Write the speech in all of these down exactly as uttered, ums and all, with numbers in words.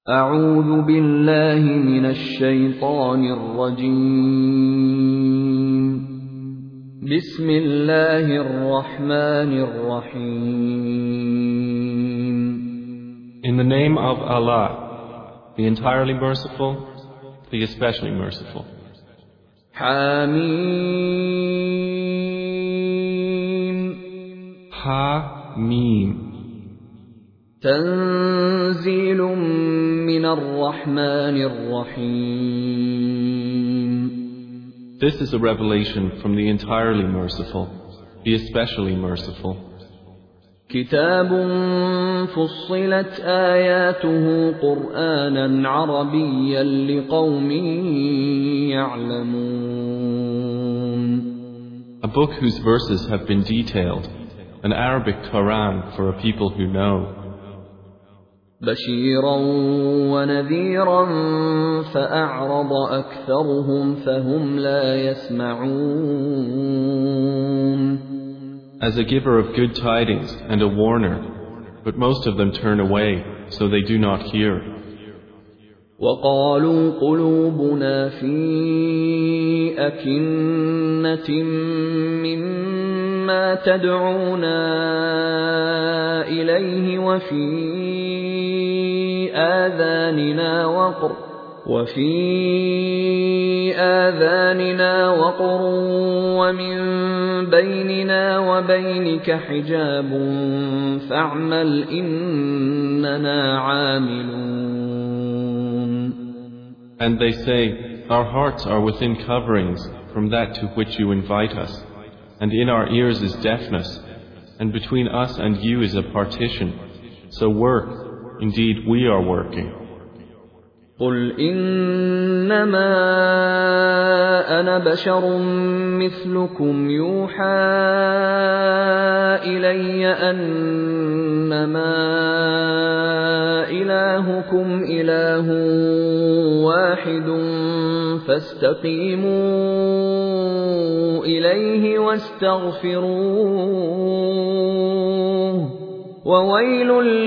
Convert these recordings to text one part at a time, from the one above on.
أعوذ بالله من الشيطان الرجيم. بسم الله الرحمن الرحيم. In the name of Allah, the entirely merciful, the especially merciful. حميم. Ha-Mim. تنزيل من الرحمن الرحيم. This is a revelation from the entirely merciful, the especially merciful. كتاب فصلت آياته قرآنا عربيا لقوم يعلمون. A book whose verses have been detailed, an Arabic Quran for a people who know. بشيرا ونذيرا فأعرض أكثرهم فهم لا يسمعون. As a giver of good tidings and a warner, but most of them turn away, so they do not hear. وقالوا قلوبنا في أكنة مما تدعونا إليه وفي آذاننا وقر وفي آذاننا وقر ومن بيننا وبينك حجاب فاعمل إننا عاملون. And they say, our hearts are within coverings from that to which you invite us, and in our ears is deafness, and between us and you is a partition. So work, indeed we are working. قل إنما أنا بشر مثلكم يوحى إلي أنما إلهكم إله واحد فاستقيموا إليه واستغفروه وويل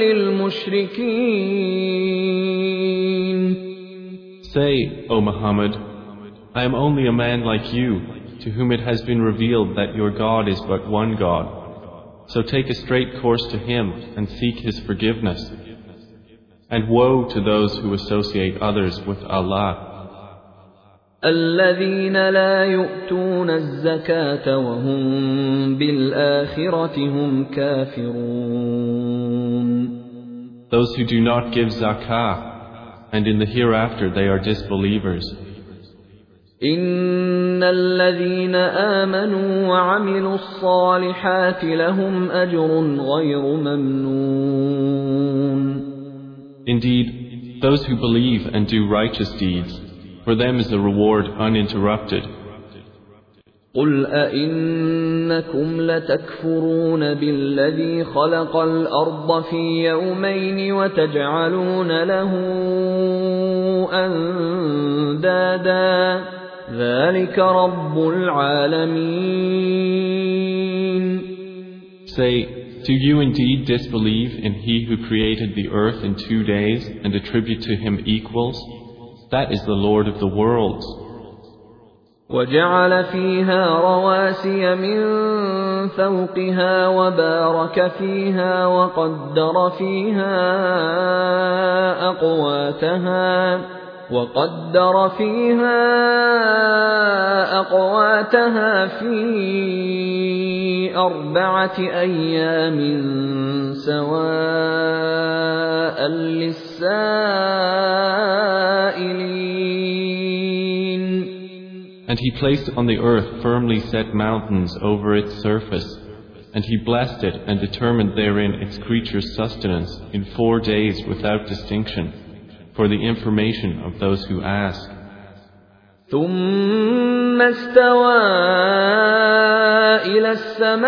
للمشركين. Say, O Muhammad, I am only a man like you, to whom it has been revealed that your God is but one God. So take a straight course to Him and seek His forgiveness. And woe to those who associate others with Allah. الذين لا يؤتون الزكاة وهم بالآخرة هم كافرون. Those who do not give zakah, and in the hereafter they are disbelievers. إن الذين آمنوا وعملوا الصالحات لهم أجر غير ممنون. Indeed, those who believe and do righteous deeds, for them is the reward uninterrupted. قل أئنكم لتكفرون بالذي خلق الأرض في يومين وتجعلون له أندادا ذلك رب العالمين. Say, do you indeed disbelieve in He who created the earth in two days and attribute to Him equals? That is the Lord of the worlds. وجعل فيها رواسي من فوقها وبارك فيها وقدر فيها أقواتها وقدر فيها أقواتها في أربعة أيام سواء للسائلين. And He placed on the earth firmly set mountains over its surface, and He blessed it and determined therein its creatures' sustenance in four days without distinction, for the information of those who ask. ثم استوى إلى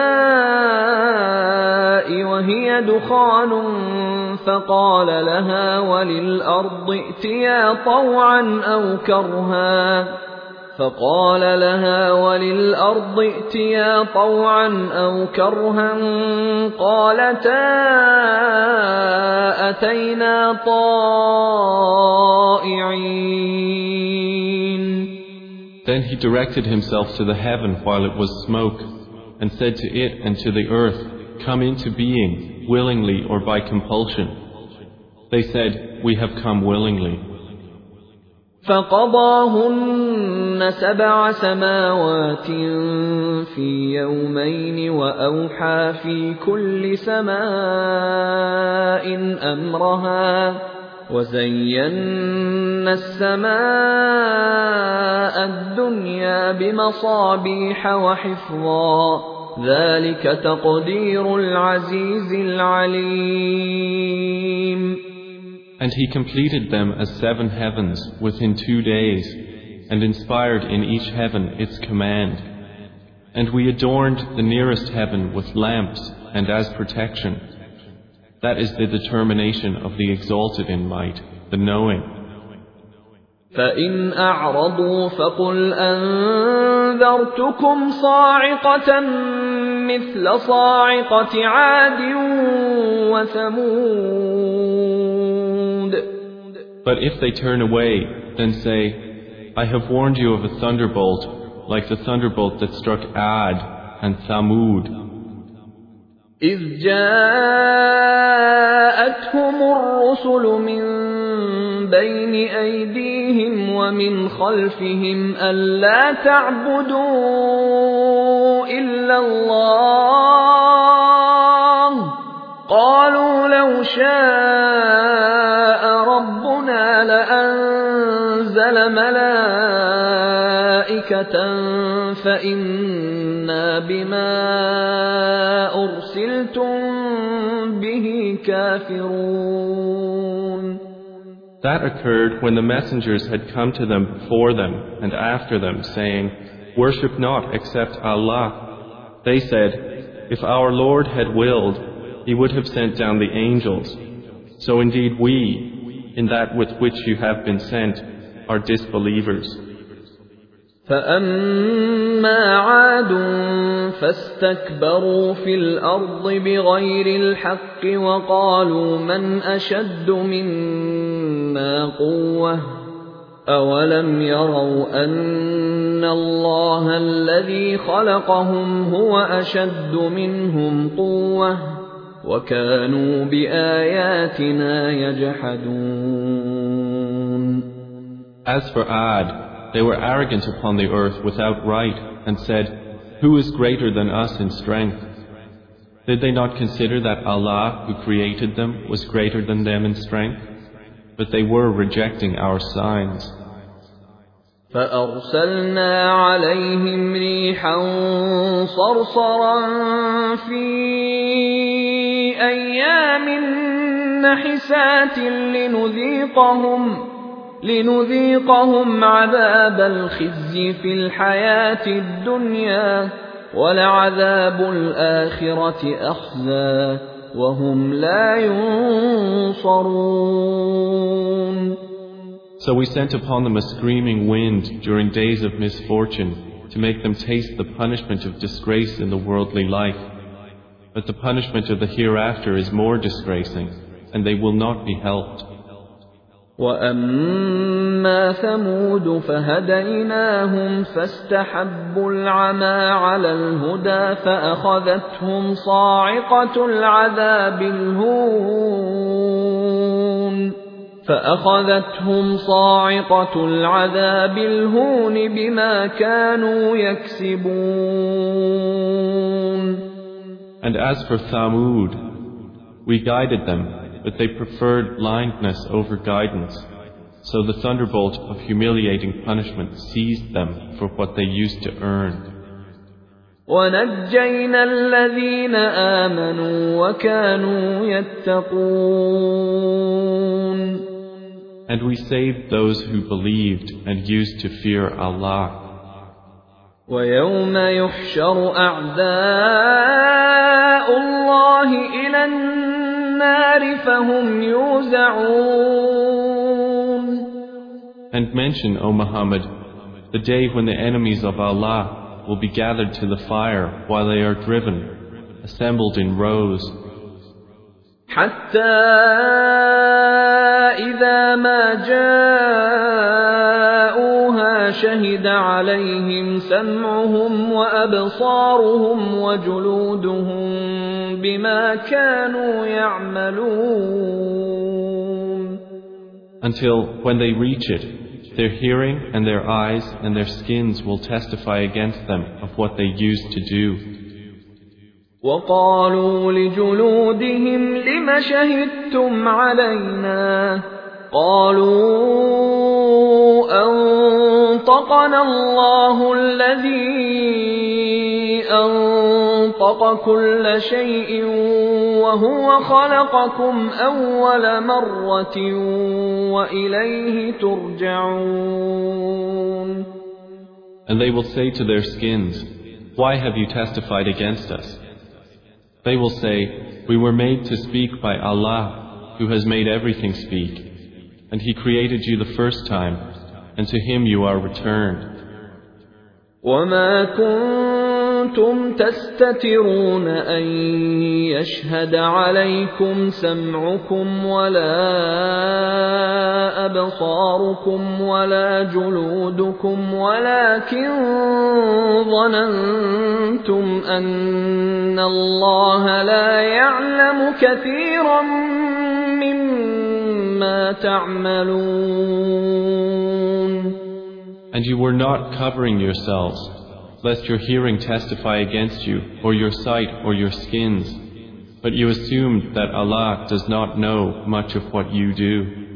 السماء وهي دخان فقال لها وللأرض ائتيا طوعا أو كرها فقال لها وللأرض ائتيا طوعا أو كرها قالتا أتينا طائعين Then he directed himself to the heaven while it was smoke, and said to it and to the earth, "Come into being, willingly or by compulsion." They said, "We have come willingly." فقضاهن سبع سماوات في يومين وأوحى في كل سماء أمرها وزينا السماء الدنيا بمصابيح وحفظا ذلك تقدير العزيز العليم. And he completed them as seven heavens within two days, and inspired in each heaven its command. And we adorned the nearest heaven with lamps and as protection. That is the determination of the exalted in might, the knowing. فَإِنْ أَعْرَضُوا فَقُلْ أَنذَرْتُكُمْ صَاعِقَةً مِثْلَ صَاعِقَةِ عَادٍ وَثَمُودَ. But if they turn away, then say, "I have warned you of a thunderbolt, like the thunderbolt that struck Ad and Thamud." إِذْ جَاءَتْهُمُ الرُّسُلُ مِنْ بَيْنِ أَيْدِيهِمْ وَمِنْ خَلْفِهِمْ أَلَّا تَعْبُدُوا إِلَّا اللَّهَ قَالُوا لَوْ شَاءَ رَبُّنَا لَأَنزَلَ مَلَائِكَةً فَإِنَّا بِمَا أُرْسِلْتُمْ بِهِ كَافِرُونَ. That occurred when the messengers had come to them before them and after them, saying, "Worship not except Allah." They said, "If our Lord had willed, He would have sent down the angels. So indeed we, in that with which you have been sent, are disbelievers." فَأَمَّا عَادٌ فَاسْتَكْبَرُوا فِي الْأَرْضِ بِغَيْرِ الْحَقِّ وَقَالُوا مَنْ أَشَدُّ مِنَّا قُوَّةً أَوَلَمْ يَرَوْا أَنَّ اللَّهَ الَّذِي خَلَقَهُمْ هُوَ أَشَدُّ مِنْهُمْ قُوَّةً وَكَانُوا بِآيَاتِنَا يَجْحَدُونَ. As for Ad, they were arrogant upon the earth without right, and said, "Who is greater than us in strength?" Did they not consider that Allah, who created them, was greater than them in strength? But they were rejecting our signs. فَأَرْسَلْنَا عَلَيْهِمْ رِيحًا صَرْصَرًا فِي أَيَّامٍ نَحِسَاتٍ لِنُذِيقَهُمْ لنذيقهم عذاب الخزي في الحياة الدنيا ولعذاب الآخرة أخزى وهم لا ينصرون. So we sent upon them a screaming wind during days of misfortune to make them taste the punishment of disgrace in the worldly life. But the punishment of the hereafter is more disgracing, and they will not be helped. وَأَمَّا ثَمُودُ فَهَدَيْنَاهُمْ فَاسْتَحَبُّوا الْعَمَى عَلَى الْهُدَى فَأَخَذَتْهُمْ صَاعِقَةُ الْعَذَابِ الْهُونِ فَأَخَذَتْهُمْ صَاعِقَةُ الْعَذَابِ الْهُونِ بِمَا كَانُوا يَكْسِبُونَ. And as for Thamud, we guided them, but they preferred blindness over guidance. So the thunderbolt of humiliating punishment seized them for what they used to earn. وَنَجَّيْنَا الَّذِينَ آمَنُوا وَكَانُوا يَتَّقُونَ. And we saved those who believed and used to fear Allah. وَيَوْمَ يُحْشَرُ أَعْدَاءُ اللَّهِ إِلَى النَّارِ فَهُمْ يُوزَعُونَ. And mention, O Muhammad, the day when the enemies of Allah will be gathered to the fire while they are driven, assembled in rows. حَتَّى إِذَا مَا جَاءُوهَا ما شهد عليهم سمعهم وأبصارهم وجلودهم بما كانوا يعملون. Until when they reach it, their hearing and their eyes and their skins will testify against them of what they used to do. وقالوا لجلودهم لم شهدتم علينا قالوا أنطقنا الله الذي أنطق كل شيء وهو خلقكم أول مرة وإليه ترجعون. And they will say to their skins, "Why have you testified against us?" They will say, "We were made to speak by Allah, who has made everything speak, and He created you the first time, and to Him you are returned." وما كنتم تستترون أن يشهد عليكم سمعكم ولا أبصاركم ولا جلودكم ولكن ظننتم أن الله لا يعلم كثيرا مما تعملون. And you were not covering yourselves, lest your hearing testify against you, or your sight, or your skins, but you assumed that Allah does not know much of what you do.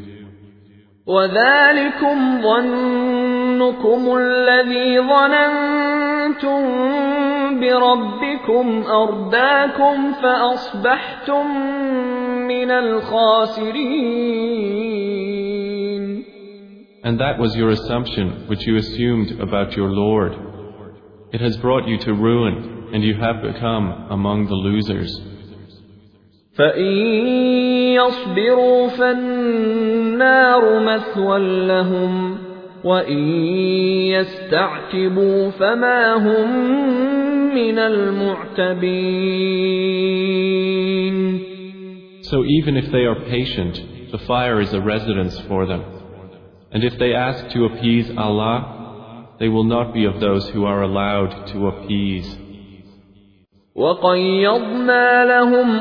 وَذَلِكُمْ ظَنُّكُمُ الَّذِي ظَنَنْتُمْ بِرَبِّكُمْ أَرْدَاكُمْ فَأَصْبَحْتُمْ مِنَ الْخَاسِرِينَ. And that was your assumption which you assumed about your Lord. It has brought you to ruin, and you have become among the losers. فَإِن يَصْبِرُوا فَالنَّارُ مَثْوًى لَهُمْ وَإِن يَسْتَعْتِبُوا فَمَا هُمْ مِنَ الْمُعْتَبِينَ. So even if they are patient, the fire is a residence for them. And if they ask to appease Allah, they will not be of those who are allowed to appease. وَقَيَّضْنَا لَهُمْ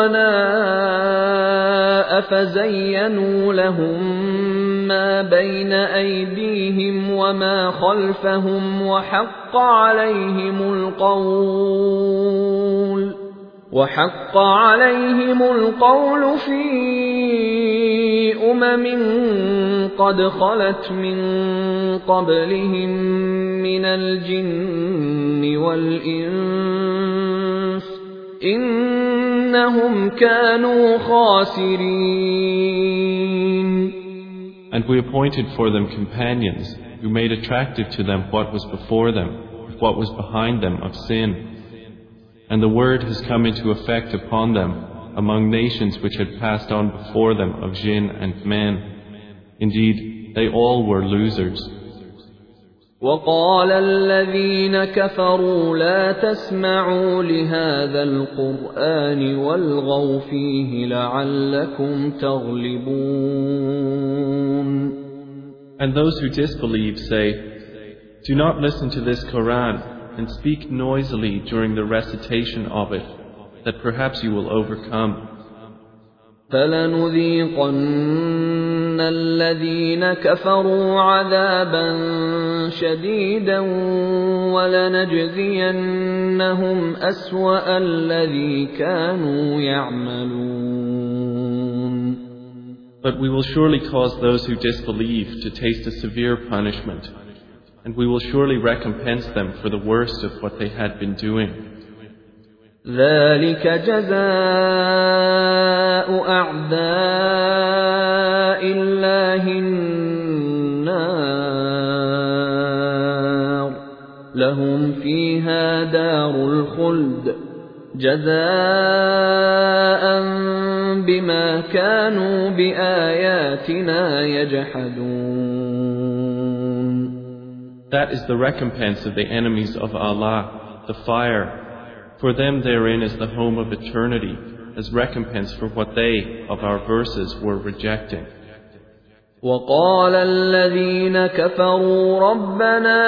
قُرَنَاءَ فَزَيَّنُوا لَهُم مَّا بَيْنَ أَيْدِيهِمْ وَمَا خَلْفَهُمْ وَحَقَّ عَلَيْهِمُ الْقَوْلُ وَحَقَّ عَلَيْهِمُ الْقَوْلُ فِي أُمَمٍ قَدْ خَلَتْ مِن قَبْلِهِم مِّنَ الْجِنِّ وَالْإِنسِ إِنَّهُمْ كَانُوا خَاسِرِينَ. And we appointed for them companions who made attractive to them what was before them, what was behind them of sin. And the word has come into effect upon them among nations which had passed on before them of jinn and men. Indeed, they all were losers. وَقَالَ الَّذِينَ كَفَرُوا لَا تَسْمَعُوا لِهَذَا الْقُرْآنِ وَالْغَوْا فِيهِ لَعَلَّكُمْ تَغْلِبُونَ. And those who disbelieve say, "Do not listen to this Quran and speak noisily during the recitation of it, that perhaps you will overcome." فَلَنُذِيقَنَّ الَّذِينَ كَفَرُوا عَذَابًا شَدِيدًا وَلَنَجْزِيَنَّهُمْ أَسْوَأَ الَّذِي كَانُوا يَعْمَلُونَ. But we will surely cause those who disbelieve to taste a severe punishment, and we will surely recompense them for the worst of what they had been doing. ذَلِكَ جَزَاءُ أَعْدَاءِ اللَّهِ النَّارُ لَهُمْ فِيهَا دَارُ الْخُلْدِ جَزَاءً بِمَا كَانُوا بِآيَاتِنَا يَجْحَدُونَ. That is the recompense of the enemies of Allah, the fire. For them therein is the home of eternity, as recompense for what they, of our verses, were rejecting. وقال الذين كفروا ربنا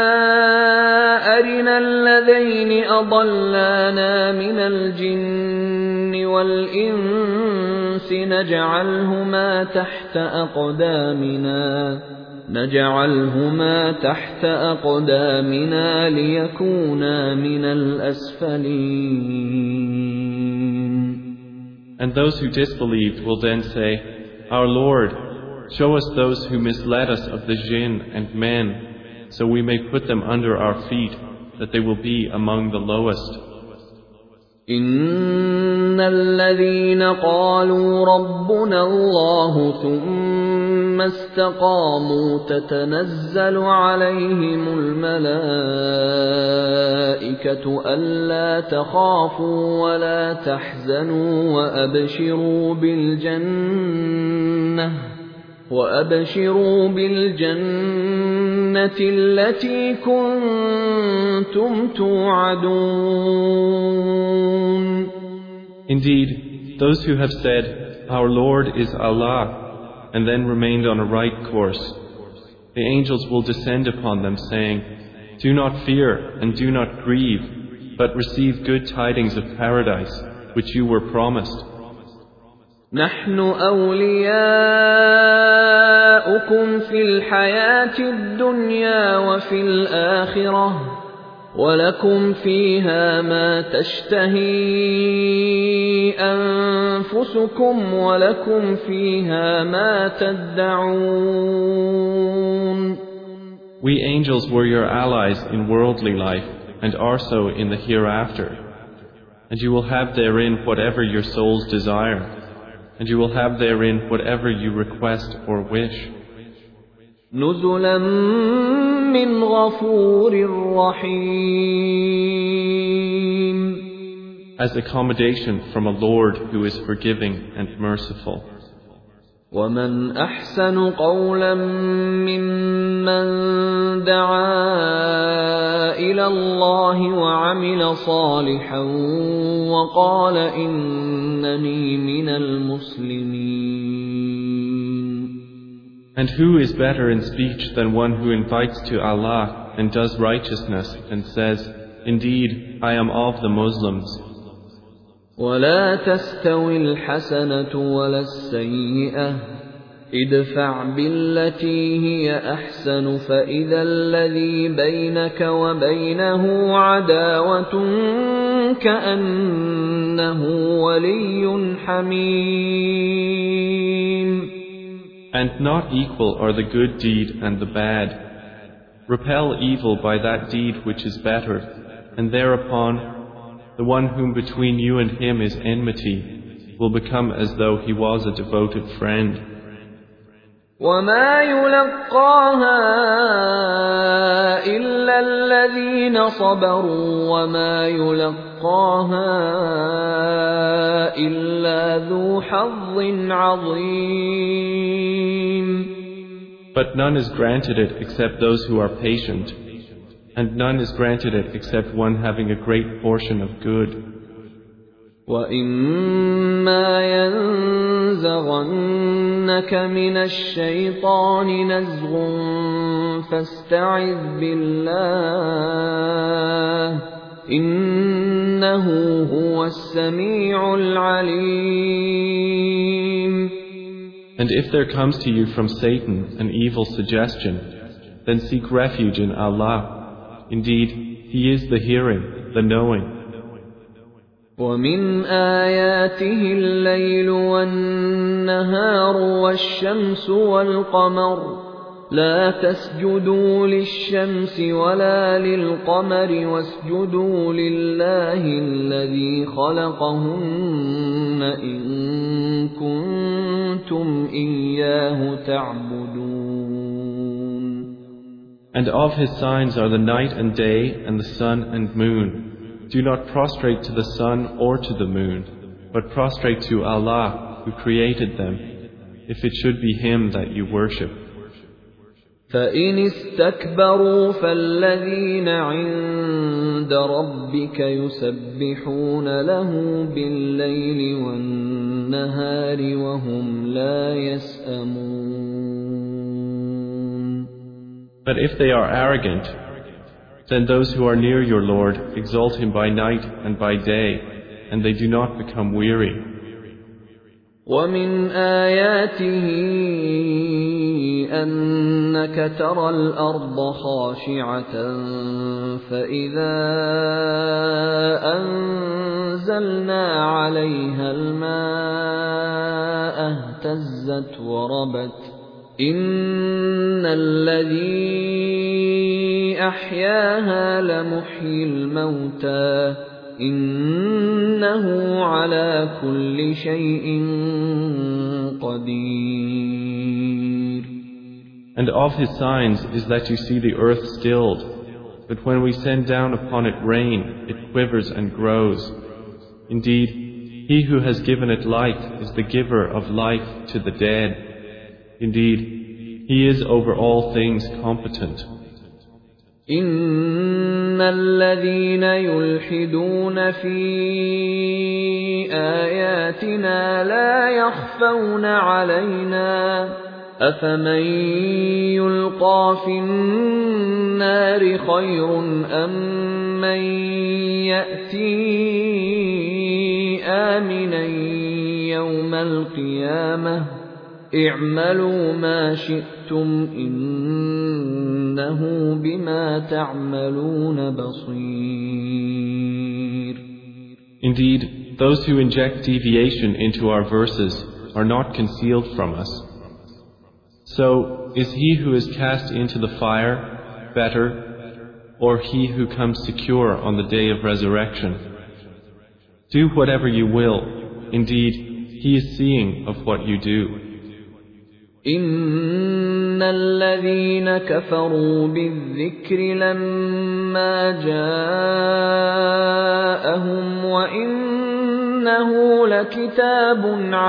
أرنا الذين أضلانا من الجن والإنس نجعلهما تحت أقدامنا نجعلهما تحت أقدامنا ليكونا من الأسفلين. And those who disbelieved will then say, Our Lord, show us those who misled us of the jinn and men, so we may put them under our feet, that they will be among the lowest. إن الذين قالوا ربنا الله ثم استقاموا تتنزل عليهم الملائكة ألا تخافوا ولا تحزنوا وأبشروا بالجنة وأبشروا بالجنة التي كنتم توعدون. Indeed, those who have said, Our Lord is Allah, and then remained on a right course, the angels will descend upon them saying, Do not fear and do not grieve, but receive good tidings of paradise, which you were promised. نحن أولياؤكم في الحياة الدنيا وفي الآخرة ولكم فيها ما تشتهي أنفسكم ولكم فيها ما تدعون. We angels were your allies in worldly life and are so in the hereafter. And you will have therein whatever your souls desire, and you will have therein whatever you request or wish. نزلا من غفور رحيم. As accommodation from a Lord who is forgiving and merciful. ومن أحسن قولا ممن دعا إلى الله وعمل صالحا وقال إنني من المسلمين. And who is better in speech than one who invites to Allah and does righteousness and says, Indeed, I am of the Muslims. ولا تستوي الحسنة ولا السيئة ادفع بالتي هي أحسن فإذا الذي بينك وبينه عداوة كأنه ولي حميم. And not equal are the good deed and the bad. Repel evil by that deed which is better, and thereupon the one whom between you and him is enmity will become as though he was a devoted friend. وما يلقاها إلا الذين صبروا وما يلقاها إلا ذو حظ عظيم. But none is granted it except those who are patient, and none is granted it except one having a great portion of good. وَإِمَّا يَنزَغَنَّكَ مِنَ الشَّيْطَانِ نَزْغٌ فَاسْتَعِذْ بِاللَّهِ إِنَّهُ هُوَ السَّمِيعُ الْعَلِيمُ. And if there comes to you from Satan an evil suggestion, then seek refuge in Allah. Indeed, He is the hearing, the knowing. وَمِنْ آيَاتِهِ اللَّيْلُ وَالنَّهَارُ وَالشَّمْسُ وَالْقَمَرُ لَا تَسْجُدُوا لِلشَّمْسِ وَلَا لِلْقَمَرِ وَاسْجُدُوا لِلَّهِ الَّذِي خَلَقَهُنَّ إِن كُنتُمْ إِيَّاهُ تَعْبُدُونَ. And of His signs are the night and day and the sun and moon. Do not prostrate to the sun or to the moon, but prostrate to Allah who created them, if it should be Him that you worship. فَإِنِ اسْتَكْبَرُوا فَالَّذِينَ عِندَ رَبِّكَ يُسَبِّحُونَ لَهُ بِاللَّيْلِ وَالنَّهَارِ وَهُمْ لَا يَسْأَمُونَ. But if they are arrogant, then those who are near your Lord exalt him by night and by day, and they do not become weary. وَمِنْ آيَاتِهِ أَنَّكَ تَرَى الْأَرْضَ خَاشِعَةً فَإِذَا أَنزَلْنَا عَلَيْهَا الْمَاءَ اهْتَزَّتْ وَرَبَتْ إِنَّ الَّذِي أَحْيَاهَا لَمُحْيِي الْمَوْتَى إِنَّهُ عَلَى كُلِّ شَيْءٍ قَدِيرٌ. And of his signs is that you see the earth stilled, but when we send down upon it rain, it quivers and grows. Indeed, he who has given it light is the giver of life to the dead. Indeed, he is over all things competent. إِنَّ الَّذِينَ يُلْحِدُونَ فِي آيَاتِنَا لَا يَخْفَوْنَ عَلَيْنَا أَفَمَن يُلْقَىٰ فِي النَّارِ خَيْرٌ أَم مَّن يَأْتِي آمِنًا يَوْمَ الْقِيَامَةِ اعْمَلُوا مَا شِئْتُمْ إِنَّهُ بِمَا تَعْمَلُونَ بَصِيرٌ. Indeed, those who inject deviation into our verses are not concealed from us. So, is he who is cast into the fire better, or he who comes secure on the day of resurrection? Do whatever you will. Indeed, he is seeing of what you do. إِنَّ الَّذِينَ كَفَرُوا بِالذِّكْرِ لَمَّا جَاءَهُمْ وَإِنَّهُ لَكِتَابٌ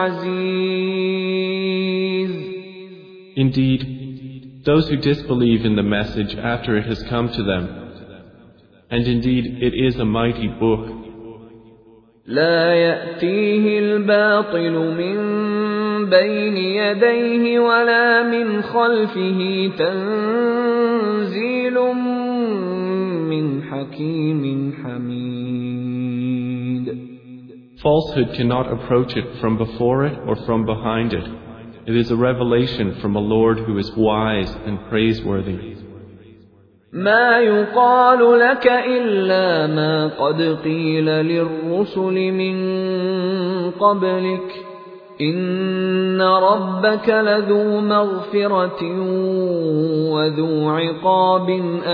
عَزِيزٌ. Indeed, those who disbelieve in the message after it has come to them, and indeed it is a mighty book. لا يأتيه الباطل من بين يديه ولا من خلفه تنزيل من حكيم حميد. Falsehood cannot approach it from before it or from behind it. It is a revelation from a Lord who is wise and praiseworthy. ما يقال لك إلا ما قد قيل للرسل من قبلك إن ربك لذو مغفرة وذو عقاب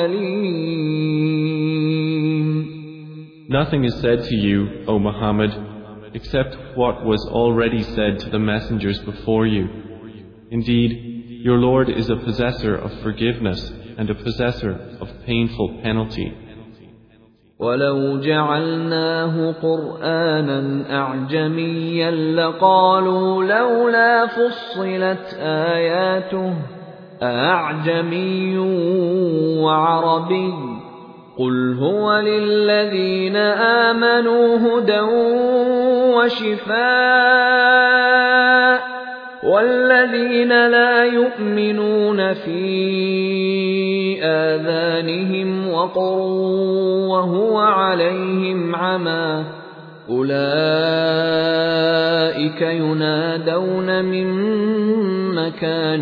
أليم. Nothing is said to you, O Muhammad, except what was already said to the messengers before you. Indeed, your Lord is a possessor of forgiveness and a possessor of painful penalty. وَلَوْ جَعَلْنَاهُ قُرْآنًا أَعْجَمِيًّا لَقَالُوا لَوْلَا فُصِّلَتْ آيَاتُهُ أَأَعْجَمِيٌّ وَعَرَبِيٌّ قُلْ هُوَ لِلَّذِينَ آمَنُوا هُدًى وَشِفَاءٌ وَالَّذِينَ لَا يُؤْمِنُونَ فِي آذَانِهِمْ وَقْرٌ وَهُوَ عَلَيْهِمْ عَمًى أُولَئِكَ يُنَادَوْنَ مِن مَّكَانٍ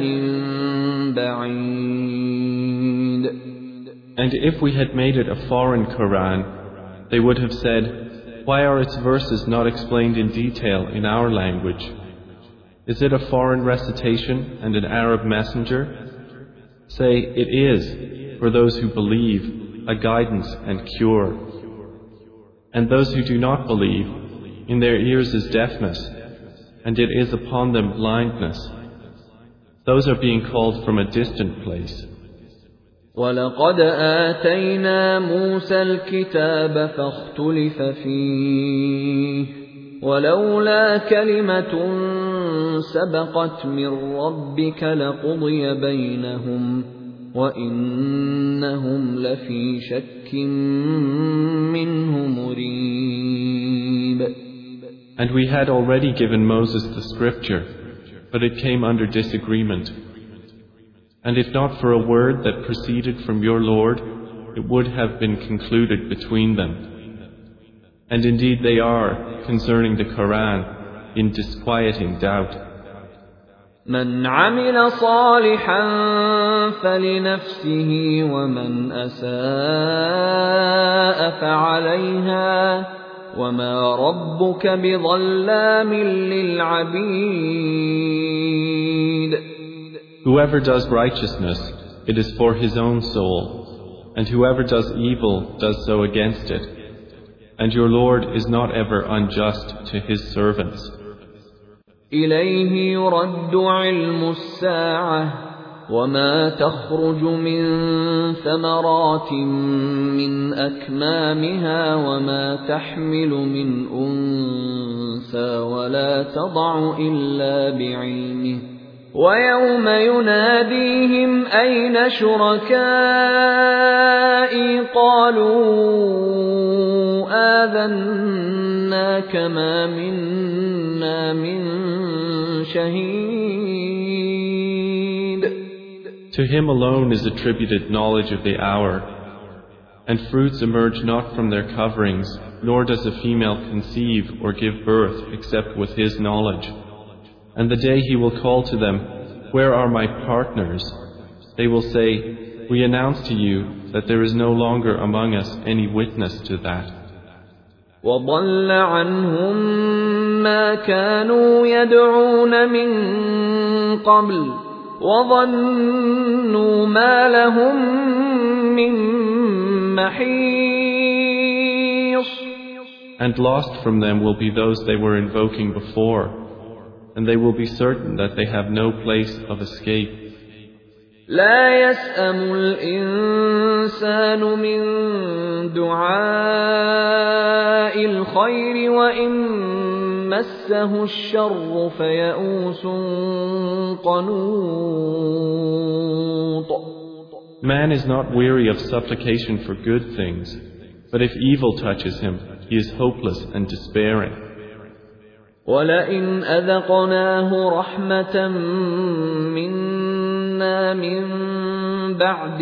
بَعِيدٍ. And if we had made it a foreign Quran, they would have said, why are its verses not explained in detail in our language? Is it a foreign recitation and an Arab messenger? Say, it is, for those who believe, a guidance and cure. And those who do not believe, in their ears is deafness, and it is upon them blindness. Those are being called from a distant place. وَلَقَدْ آتَيْنَا مُوسَى الْكِتَابَ فَاخْتُلِفَ فِيهِ وَلَوْلَا كَلِمَةٌ سَبَقَتْ مِنْ رَبِّكَ لَقُضِيَ بَيْنَهُمْ وَإِنَّهُمْ لَفِي شَكٍّ مِّنْهُ مُرِيبٍ. And we had already given Moses the scripture, but it came under disagreement. And if not for a word that proceeded from your Lord, it would have been concluded between them. And indeed they are, concerning the Quran, in disquieting doubt. من عمل صالحا فلنفسه ومن أساء فعليها وما ربك بظلام للعبيد. Whoever does righteousness, it is for his own soul, and whoever does evil does so against it. And your Lord is not ever unjust to his servants. إليه يرد علم الساعة وما تخرج من ثمرات من أكمامها وما تحمل من أنثى ولا تضع إلا بعلمه ويوم يناديهم أين شركائي قالوا آذناك ما منا من شهيد. To him alone is attributed knowledge of the hour, and fruits emerge not from their coverings, nor does a female conceive or give birth except with his knowledge. And the day he will call to them, where are my partners? They will say, we announce to you that there is no longer among us any witness to that. وَضَلَّ عَنْهُمْ مَا كَانُوا يَدْعُونَ مِنْ قَبْلُ وَظَنُّوا مَا لَهُمْ مِنْ مَحِيصٍ. And lost from them will be those they were invoking before, and they will be certain that they have no place of escape. لا يسأم الإنسان من دعاء الخير وإن مسه الشر فيئوس قنوط. Man is not weary of supplication for good things, but if evil touches him, he is hopeless and despairing. وَلَئِنْ أَذَقْنَاهُ رَحْمَةً مِنَّا مِنْ بَعْدِ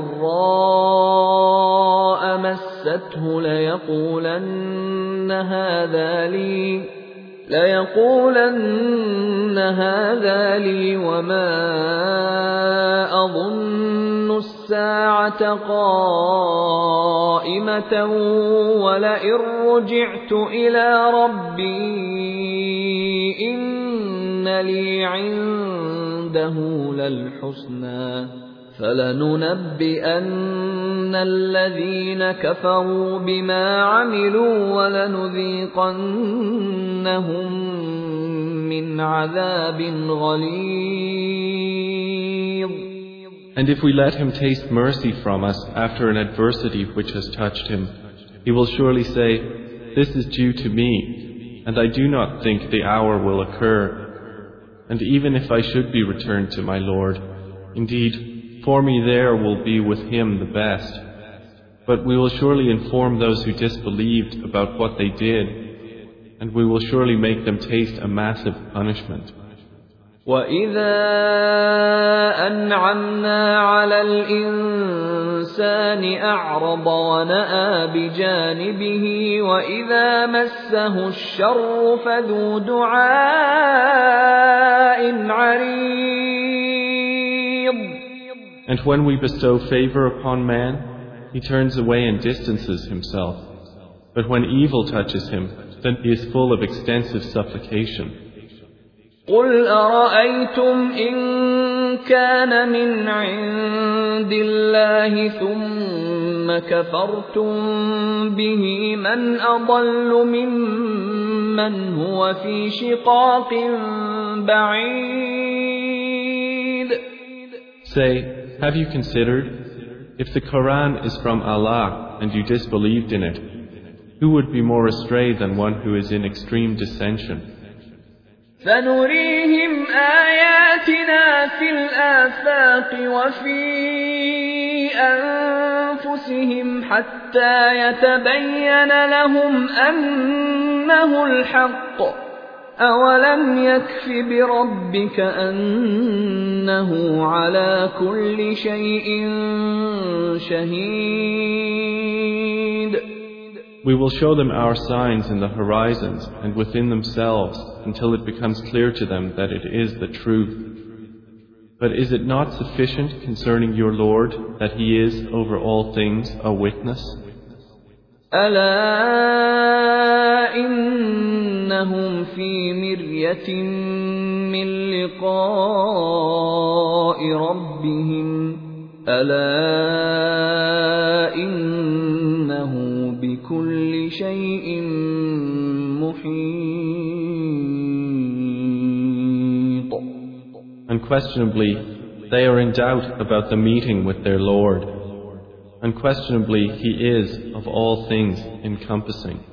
ضَرَّاءَ مَسَّتْهُ لَيَقُولَنَّ هَذَا لِي لَيَقُولَنَّ هَذَا لِي وَمَا أَظُنُّ السَّاعَةَ قَائِمَةً وَلَئِن رُّجِعْتُ إِلَى رَبِّي إِنَّ لِي عِندَهُ لَلْحُسْنَىٰ فَلَنُنَبِّئَنَّ الَّذِينَ كَفَرُوا بِمَا عَمِلُوا وَلَنُذِيقَنَّهُم مِّنْ عَذَابٍ غَلِيظٍ. And if we let him taste mercy from us after an adversity which has touched him, he will surely say, this is due to me, and I do not think the hour will occur. And even if I should be returned to my Lord, indeed, for me there will be with him the best. But we will surely inform those who disbelieved about what they did, and we will surely make them taste a massive punishment. وَإِذَا أَنْعَمْنَا عَلَى الْإِنسَانِ أَعْرَضَ وَنَأَىٰ بِجَانِبِهِ وَإِذَا مَسَّهُ الشَّرُّ فَذُو دُعَاءٍ عَرِيضٍ. And when we bestow favor upon man, he turns away and distances himself. But when evil touches him, then he is full of extensive supplication. قُلْ أَرَأَيْتُمْ إِن كَانَ مِنْ عِندِ اللَّهِ ثُمَّ كَفَرْتُم بِهِ مَنْ أَضَلُّ مِمَّنْ هُوَ فِي شِقَاقٍ بَعِيدٍ. Say, have you considered, if the Quran is from Allah and you disbelieved in it, who would be more astray than one who is in extreme dissension? سَنُرِيهِمْ آيَاتِنَا فِي الْآفَاقِ وَفِي أَنفُسِهِمْ حَتَّى يَتَبَيَّنَ لَهُمْ أَنَّهُ الْحَقُّ أَوَلَمْ يَكْفِ بِرَبِّكَ أَنَّهُ عَلَى كُلِّ شَيْءٍ شَهِيدٌ. We will show them our signs in the horizons and within themselves until it becomes clear to them that it is the truth. But is it not sufficient concerning your Lord that He is over all things a witness? أَلَا إِنَّهُمْ فِي مِرْيَةٍ مِّن لِّقَاءِ رَبِّهِمْ أَلَا إِنَّهُ بِكُلِّ شَيْءٍ مُحِيطٌ. Unquestionably, they are in doubt about the meeting with their Lord. Unquestionably, He is of all things encompassing.